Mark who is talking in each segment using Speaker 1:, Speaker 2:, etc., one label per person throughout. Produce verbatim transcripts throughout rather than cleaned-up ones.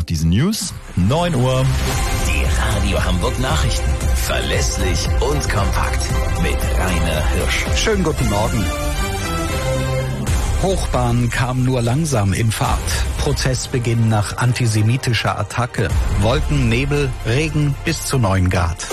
Speaker 1: diesen News neun Uhr.
Speaker 2: Die Radio Hamburg Nachrichten. Verlässlich und kompakt. Mit Rainer Hirsch.
Speaker 3: Schönen guten Morgen. Hochbahn kam nur langsam in Fahrt. Prozessbeginn nach antisemitischer Attacke. Wolken, Nebel, Regen bis zu neun Grad.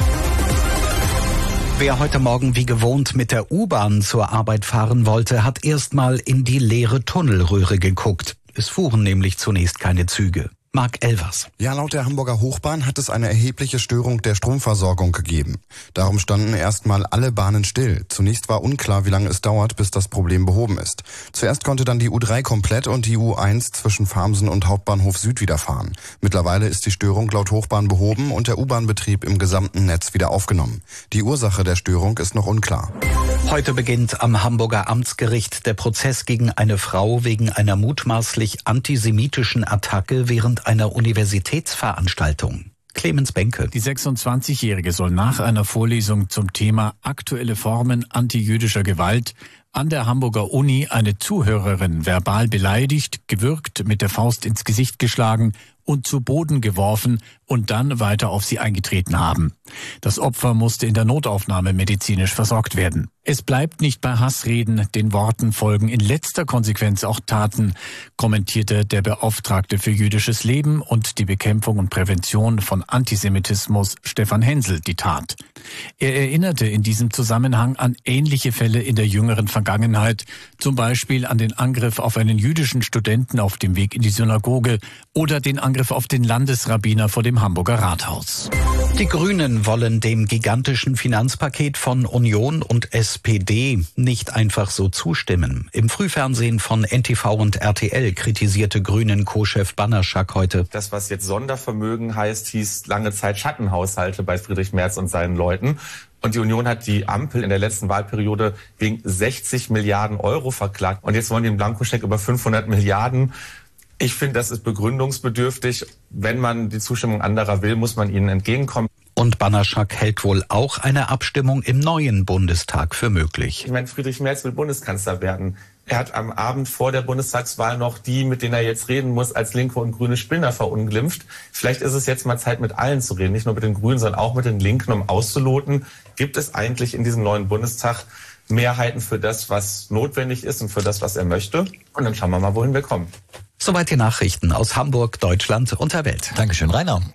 Speaker 3: Wer heute Morgen wie gewohnt mit der U-Bahn zur Arbeit fahren wollte, hat erstmal in die leere Tunnelröhre geguckt. Es fuhren nämlich zunächst keine Züge. Marc Elvers.
Speaker 4: Ja, laut der Hamburger Hochbahn hat es eine erhebliche Störung der Stromversorgung gegeben. Darum standen erstmal alle Bahnen still. Zunächst war unklar, wie lange es dauert, bis das Problem behoben ist. Zuerst konnte dann die U drei komplett und die U eins zwischen Farmsen und Hauptbahnhof Süd wieder fahren. Mittlerweile ist die Störung laut Hochbahn behoben und der U-Bahn-Betrieb im gesamten Netz wieder aufgenommen. Die Ursache der Störung ist noch unklar.
Speaker 3: Heute beginnt am Hamburger Amtsgericht der Prozess gegen eine Frau wegen einer mutmaßlich antisemitischen Attacke während einer Universitätsveranstaltung. Clemens Benke.
Speaker 5: Die sechsundzwanzigjährige soll nach einer Vorlesung zum Thema aktuelle Formen antijüdischer Gewalt an der Hamburger Uni eine Zuhörerin verbal beleidigt, gewürgt, mit der Faust ins Gesicht geschlagen und zu Boden geworfen und dann weiter auf sie eingetreten haben. Das Opfer musste in der Notaufnahme medizinisch versorgt werden. Es bleibt nicht bei Hassreden, den Worten folgen in letzter Konsequenz auch Taten, kommentierte der Beauftragte für jüdisches Leben und die Bekämpfung und Prävention von Antisemitismus Stefan Hensel die Tat. Er erinnerte in diesem Zusammenhang an ähnliche Fälle in der jüngeren Vergangenheit, zum Beispiel an den Angriff auf einen jüdischen Studenten auf dem Weg in die Synagoge oder den Angriff auf den Landesrabbiner vor dem Hamburger Rathaus.
Speaker 3: Die Grünen wollen dem gigantischen Finanzpaket von Union und S P D nicht einfach so zustimmen. Im Frühfernsehen von N T V und R T L kritisierte Grünen-Co-Chef Banaszak heute.
Speaker 6: Das, was jetzt Sondervermögen heißt, hieß lange Zeit Schattenhaushalte bei Friedrich Merz und seinen Leuten. Und die Union hat die Ampel in der letzten Wahlperiode wegen sechzig Milliarden Euro verklagt. Und jetzt wollen die einen Blankoscheck über fünfhundert Milliarden. Ich finde, das ist begründungsbedürftig. Wenn man die Zustimmung anderer will, muss man ihnen entgegenkommen.
Speaker 3: Und Banaszak hält wohl auch eine Abstimmung im neuen Bundestag für möglich.
Speaker 6: Ich meine, Friedrich Merz will Bundeskanzler werden. Er hat am Abend vor der Bundestagswahl noch die, mit denen er jetzt reden muss, als linke und grüne Spinner verunglimpft. Vielleicht ist es jetzt mal Zeit, mit allen zu reden. Nicht nur mit den Grünen, sondern auch mit den Linken, um auszuloten, gibt es eigentlich in diesem neuen Bundestag Mehrheiten für das, was notwendig ist und für das, was er möchte. Und dann schauen wir mal, wohin wir kommen.
Speaker 3: Soweit die Nachrichten aus Hamburg, Deutschland und der Welt.
Speaker 1: Dankeschön, Rainer.